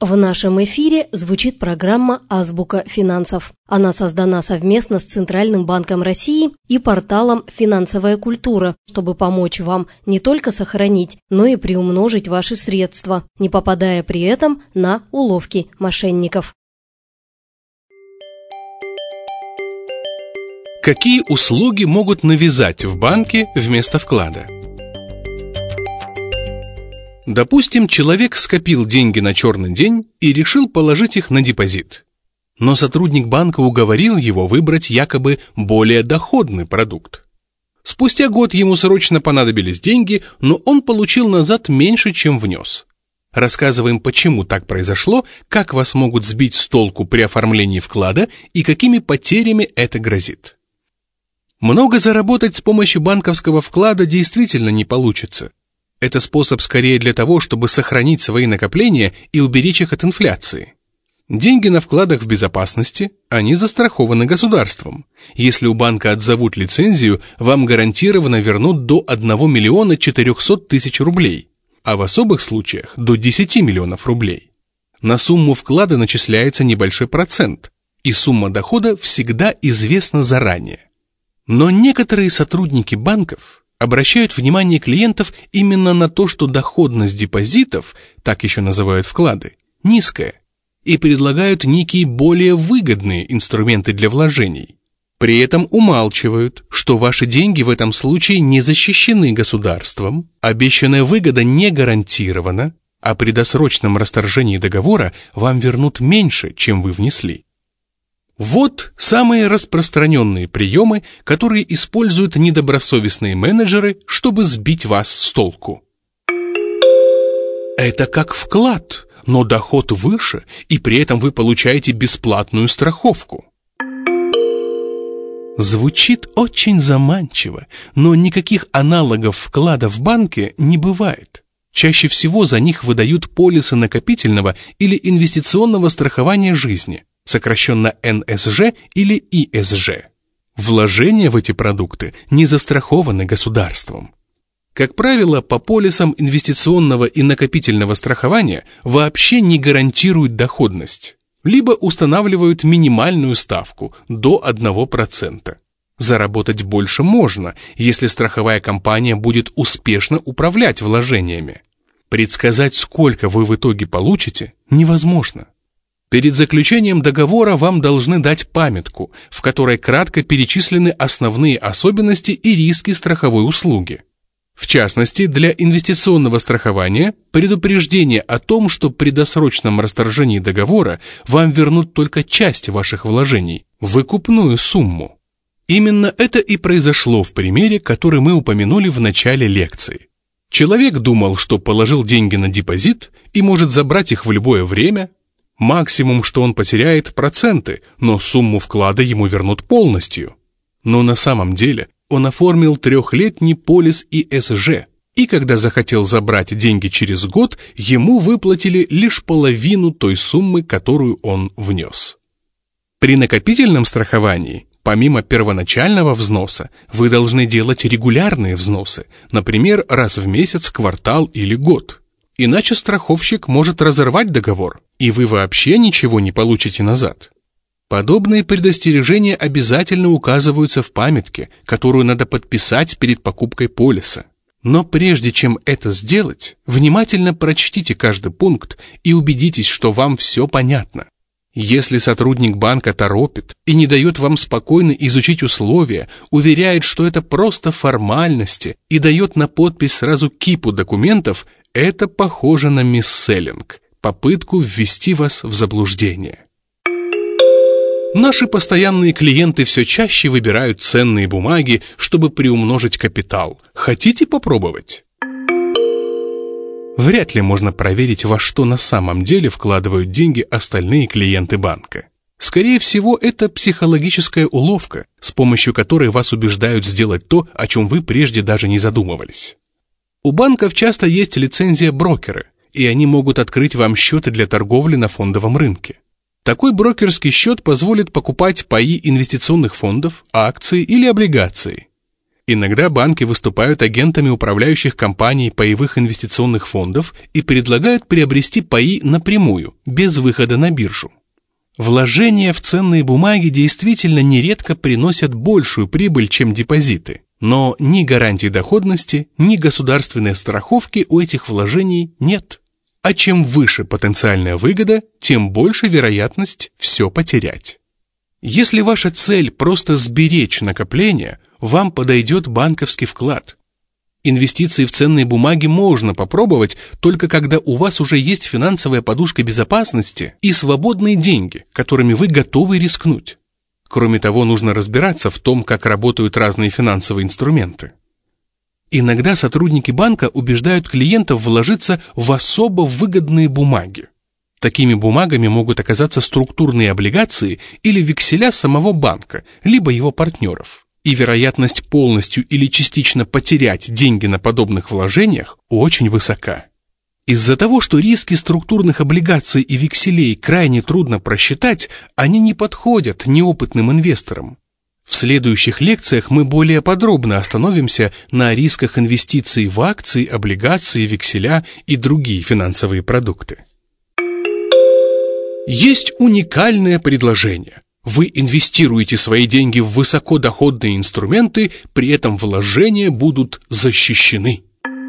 В нашем эфире звучит программа «Азбука финансов». Она создана совместно с Центральным банком России и порталом «Финансовая культура», чтобы помочь вам не только сохранить, но и приумножить ваши средства, не попадая при этом на уловки мошенников. Какие услуги могут навязать в банке вместо вклада? Допустим, человек скопил деньги на черный день и решил положить их на депозит. Но сотрудник банка уговорил его выбрать якобы более доходный продукт. Спустя год ему срочно понадобились деньги, но он получил назад меньше, чем внес. Рассказываем, почему так произошло, как вас могут сбить с толку при оформлении вклада и какими потерями это грозит. Много заработать с помощью банковского вклада действительно не получится. Это способ скорее для того, чтобы сохранить свои накопления и уберечь их от инфляции. Деньги на вкладах в безопасности, они застрахованы государством. Если у банка отзовут лицензию, вам гарантированно вернут до 1 миллиона 400 тысяч рублей, а в особых случаях до 10 миллионов рублей. На сумму вклада начисляется небольшой процент, и сумма дохода всегда известна заранее. Но некоторые сотрудники банков обращают внимание клиентов именно на то, что доходность депозитов, так еще называют вклады, низкая, и предлагают некие более выгодные инструменты для вложений. При этом умалчивают, что ваши деньги в этом случае не защищены государством, обещанная выгода не гарантирована, а при досрочном расторжении договора вам вернут меньше, чем вы внесли. Вот самые распространенные приемы, которые используют недобросовестные менеджеры, чтобы сбить вас с толку. Это как вклад, но доход выше, и при этом вы получаете бесплатную страховку. Звучит очень заманчиво, но никаких аналогов вклада в банке не бывает. Чаще всего за них выдают полисы накопительного или инвестиционного страхования жизни, сокращенно НСЖ или ИСЖ. Вложения в эти продукты не застрахованы государством. Как правило, по полисам инвестиционного и накопительного страхования вообще не гарантируют доходность, либо устанавливают минимальную ставку до 1%. Заработать больше можно, если страховая компания будет успешно управлять вложениями. Предсказать, сколько вы в итоге получите, невозможно. Перед заключением договора вам должны дать памятку, в которой кратко перечислены основные особенности и риски страховой услуги. В частности, для инвестиционного страхования предупреждение о том, что при досрочном расторжении договора вам вернут только часть ваших вложений, выкупную сумму. Именно это и произошло в примере, который мы упомянули в начале лекции. Человек думал, что положил деньги на депозит и может забрать их в любое время. Максимум, что он потеряет, проценты, но сумму вклада ему вернут полностью. Но на самом деле он оформил 3-летний полис ИСЖ, и когда захотел забрать деньги через год, ему выплатили лишь половину той суммы, которую он внес. При накопительном страховании, помимо первоначального взноса, вы должны делать регулярные взносы, например, раз в месяц, квартал или год. Иначе страховщик может разорвать договор, и вы вообще ничего не получите назад. Подобные предостережения обязательно указываются в памятке, которую надо подписать перед покупкой полиса. Но прежде чем это сделать, внимательно прочтите каждый пункт и убедитесь, что вам все понятно. Если сотрудник банка торопит и не дает вам спокойно изучить условия, уверяет, что это просто формальности и дает на подпись сразу кипу документов, это похоже на мисселлинг, попытку ввести вас в заблуждение. Наши постоянные клиенты все чаще выбирают ценные бумаги, чтобы приумножить капитал. Хотите попробовать? Вряд ли можно проверить, во что на самом деле вкладывают деньги остальные клиенты банка. Скорее всего, это психологическая уловка, с помощью которой вас убеждают сделать то, о чем вы прежде даже не задумывались. У банков часто есть лицензия брокера, и они могут открыть вам счеты для торговли на фондовом рынке. Такой брокерский счет позволит покупать паи инвестиционных фондов, акции или облигации. Иногда банки выступают агентами управляющих компаний паевых инвестиционных фондов и предлагают приобрести паи напрямую, без выхода на биржу. Вложения в ценные бумаги действительно нередко приносят большую прибыль, чем депозиты. Но ни гарантий доходности, ни государственной страховки у этих вложений нет. А чем выше потенциальная выгода, тем больше вероятность все потерять. Если ваша цель просто сберечь накопления, вам подойдет банковский вклад. Инвестиции в ценные бумаги можно попробовать только когда у вас уже есть финансовая подушка безопасности и свободные деньги, которыми вы готовы рискнуть. Кроме того, нужно разбираться в том, как работают разные финансовые инструменты. Иногда сотрудники банка убеждают клиентов вложиться в особо выгодные бумаги. Такими бумагами могут оказаться структурные облигации или векселя самого банка, либо его партнеров. И вероятность полностью или частично потерять деньги на подобных вложениях очень высока. Из-за того, что риски структурных облигаций и векселей крайне трудно просчитать, они не подходят неопытным инвесторам. В следующих лекциях мы более подробно остановимся на рисках инвестиций в акции, облигации, векселя и другие финансовые продукты. Есть уникальное предложение. Вы инвестируете свои деньги в высокодоходные инструменты, при этом вложения будут защищены.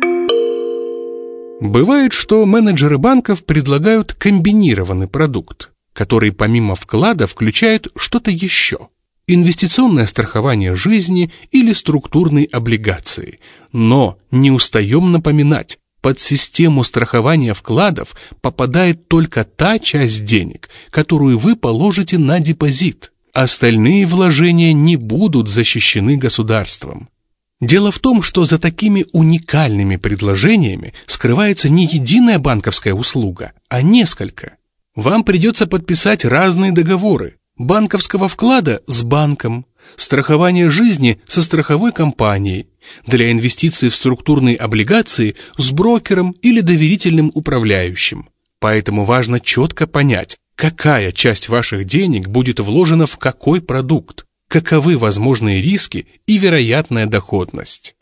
Бывает, что менеджеры банков предлагают комбинированный продукт, который помимо вклада включает что-то еще. Инвестиционное страхование жизни или структурные облигации. Но не устаем напоминать, под систему страхования вкладов попадает только та часть денег, которую вы положите на депозит. Остальные вложения не будут защищены государством. Дело в том, что за такими уникальными предложениями скрывается не единая банковская услуга, а несколько. Вам придется подписать разные договоры. Банковского вклада с банком, страхование жизни со страховой компанией, для инвестиций в структурные облигации с брокером или доверительным управляющим. Поэтому важно четко понять, какая часть ваших денег будет вложена в какой продукт, каковы возможные риски и вероятная доходность.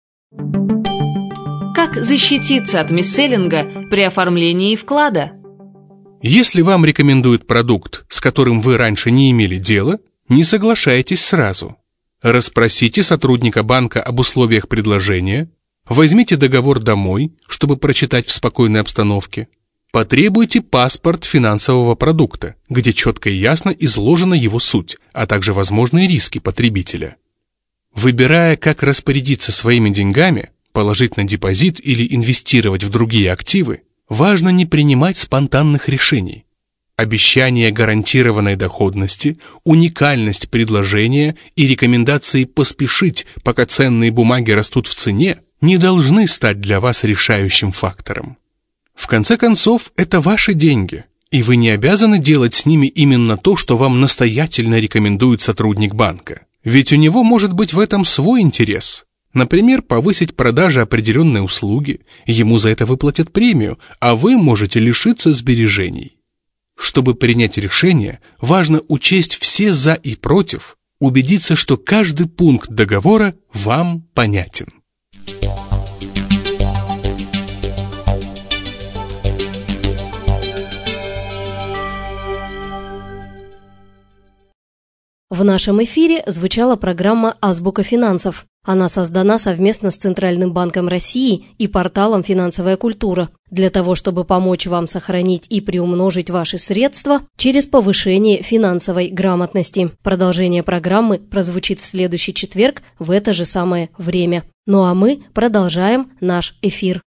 Как защититься от мисселлинга при оформлении вклада? Если вам рекомендуют продукт, с которым вы раньше не имели дела, не соглашайтесь сразу. Расспросите сотрудника банка об условиях предложения, возьмите договор домой, чтобы прочитать в спокойной обстановке, потребуйте паспорт финансового продукта, где четко и ясно изложена его суть, а также возможные риски потребителя. Выбирая, как распорядиться своими деньгами, положить на депозит или инвестировать в другие активы, важно не принимать спонтанных решений. Обещание гарантированной доходности, уникальность предложения и рекомендации поспешить, пока ценные бумаги растут в цене, не должны стать для вас решающим фактором. В конце концов, это ваши деньги, и вы не обязаны делать с ними именно то, что вам настоятельно рекомендует сотрудник банка. Ведь у него может быть в этом свой интерес. Например, повысить продажи определенной услуги, ему за это выплатят премию, а вы можете лишиться сбережений. Чтобы принять решение, важно учесть все «за» и «против», убедиться, что каждый пункт договора вам понятен. В нашем эфире звучала программа «Азбука финансов». Она создана совместно с Центральным банком России и порталом «Финансовая культура» для того, чтобы помочь вам сохранить и приумножить ваши средства через повышение финансовой грамотности. Продолжение программы прозвучит в следующий четверг в это же самое время. Ну а мы продолжаем наш эфир.